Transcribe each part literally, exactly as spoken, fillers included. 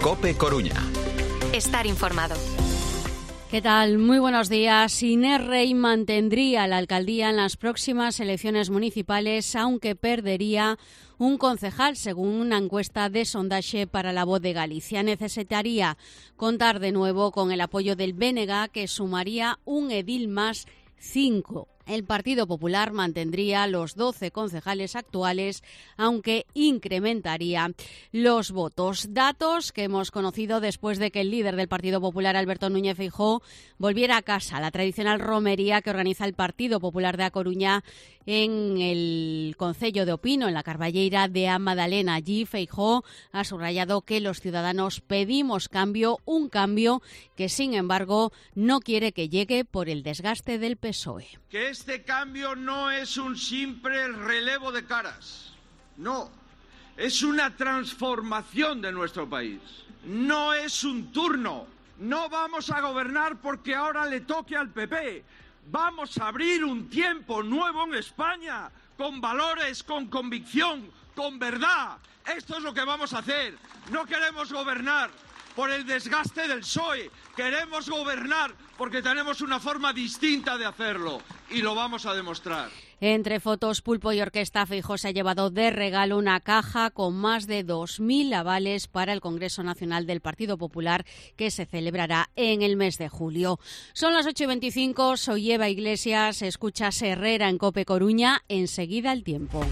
COPE Coruña. Estar informado. ¿Qué tal? Muy buenos días. Inés Rey mantendría la alcaldía en las próximas elecciones municipales, aunque perdería un concejal, según una encuesta de Sondaxe para La Voz de Galicia. Necesitaría contar de nuevo con el apoyo del B N G, que sumaría un edil más, cinco. El Partido Popular mantendría los doce concejales actuales, aunque incrementaría los votos. Datos que hemos conocido después de que el líder del Partido Popular, Alberto Núñez Feijóo, volviera a casa, la tradicional romería que organiza el Partido Popular de A Coruña en el concello de Opino, en la Carballeira de A Madalena. Allí Feijóo ha subrayado que los ciudadanos pedimos cambio, un cambio que, sin embargo, no quiere que llegue por el desgaste del P S O E. Que este cambio no es un simple relevo de caras, no, es una transformación de nuestro país, no es un turno, no vamos a gobernar porque ahora le toque al P P, vamos a abrir un tiempo nuevo en España, con valores, con convicción, con verdad, esto es lo que vamos a hacer, no queremos gobernar por el desgaste del P S O E, queremos gobernar porque tenemos una forma distinta de hacerlo y lo vamos a demostrar. Entre fotos, pulpo y orquesta, Feijóo se ha llevado de regalo una caja con más de dos mil avales para el Congreso Nacional del Partido Popular, que se celebrará en el mes de julio. Son las ocho y veinticinco, soy Eva Iglesias, escuchas Herrera en COPE Coruña, enseguida el tiempo.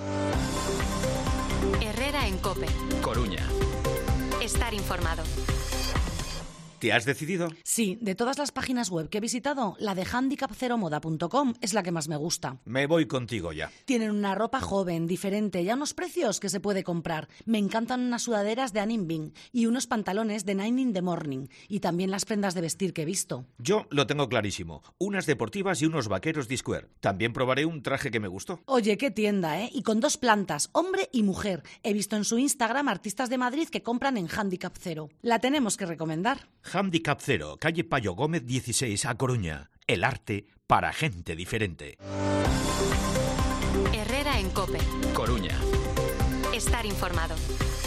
Herrera en COPE Coruña. Estar informado. ¿Te has decidido? Sí, de todas las páginas web que he visitado, la de handicap cero moda punto com es la que más me gusta. Me voy contigo ya. Tienen una ropa joven, diferente y a unos precios que se puede comprar. Me encantan unas sudaderas de Anne Bing y unos pantalones de Nine in the Morning. Y también las prendas de vestir que he visto. Yo lo tengo clarísimo. Unas deportivas y unos vaqueros de Square. También probaré un traje que me gustó. Oye, qué tienda, ¿eh? Y con dos plantas, hombre y mujer. He visto en su Instagram artistas de Madrid que compran en Handicap Cero. La tenemos que recomendar. Handicap Cero, calle Payo Gómez dieciséis, A Coruña. El arte para gente diferente. Herrera en COPE Coruña. Estar informado.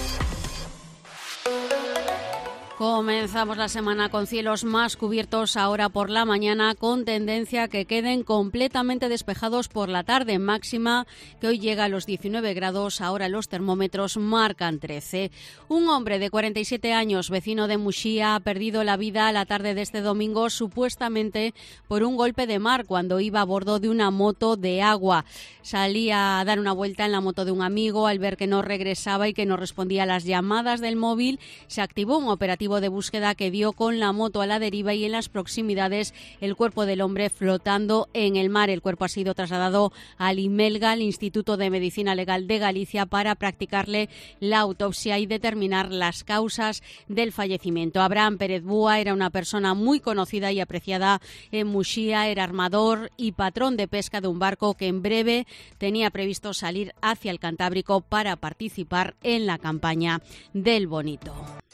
Comenzamos la semana con cielos más cubiertos ahora por la mañana, con tendencia a que queden completamente despejados por la tarde, máxima que hoy llega a los diecinueve grados, ahora los termómetros marcan trece. Un hombre de cuarenta y siete años, vecino de Muxía, ha perdido la vida la tarde de este domingo, supuestamente por un golpe de mar cuando iba a bordo de una moto de agua. Salía a dar una vuelta en la moto de un amigo, al ver que no regresaba y que no respondía a las llamadas del móvil, se activó un operativo de búsqueda que dio con la moto a la deriva y en las proximidades el cuerpo del hombre flotando en el mar. El cuerpo ha sido trasladado al IMELGA, al Instituto de Medicina Legal de Galicia, para practicarle la autopsia y determinar las causas del fallecimiento. Abraham Pérez Búa era una persona muy conocida y apreciada en Muxía, era armador y patrón de pesca de un barco que en breve tenía previsto salir hacia el Cantábrico para participar en la campaña del Bonito.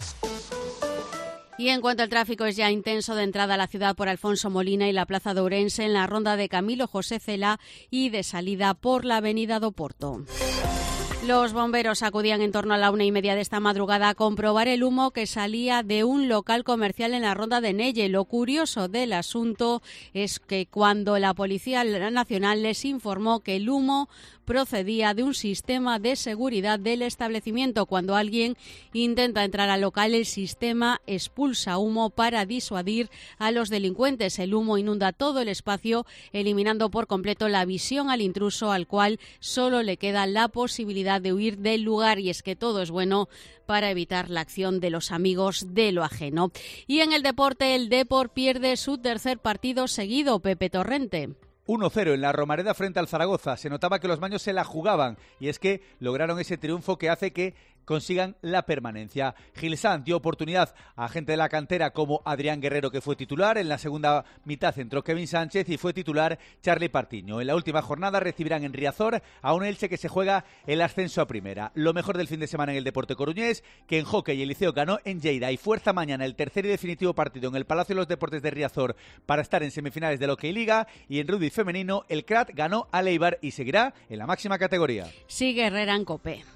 Y en cuanto al tráfico, es ya intenso de entrada a la ciudad por Alfonso Molina y la Plaza de Ourense, en la ronda de Camilo José Cela y de salida por la avenida do Porto. Los bomberos acudían en torno a la una y media de esta madrugada a comprobar el humo que salía de un local comercial en la ronda de Nelle. Lo curioso del asunto es que cuando la Policía Nacional les informó que el humo procedía de un sistema de seguridad del establecimiento, cuando alguien intenta entrar al local, el sistema expulsa humo para disuadir a los delincuentes. El humo inunda todo el espacio, eliminando por completo la visión al intruso, al cual solo le queda la posibilidad de huir del lugar, y es que todo es bueno para evitar la acción de los amigos de lo ajeno. Y en el deporte, el Depor pierde su tercer partido seguido. Pepe Torrente. uno cero en la Romareda frente al Zaragoza. Se notaba que los maños se la jugaban y es que lograron ese triunfo que hace que consigan la permanencia. Gil Sanz dio oportunidad a gente de la cantera como Adrián Guerrero, que fue titular. En la segunda mitad entró Kevin Sánchez y fue titular Charly Partiño. En la última jornada recibirán en Riazor a un Elche que se juega el ascenso a primera. Lo mejor del fin de semana en el deporte coruñés, que en hockey el Liceo ganó en Lleida y fuerza mañana el tercer y definitivo partido en el Palacio de los Deportes de Riazor para estar en semifinales de la Hockey Liga. Y en rugby femenino el C R A T ganó a Leibar y seguirá en la máxima categoría. Sigue Herrera en COPE.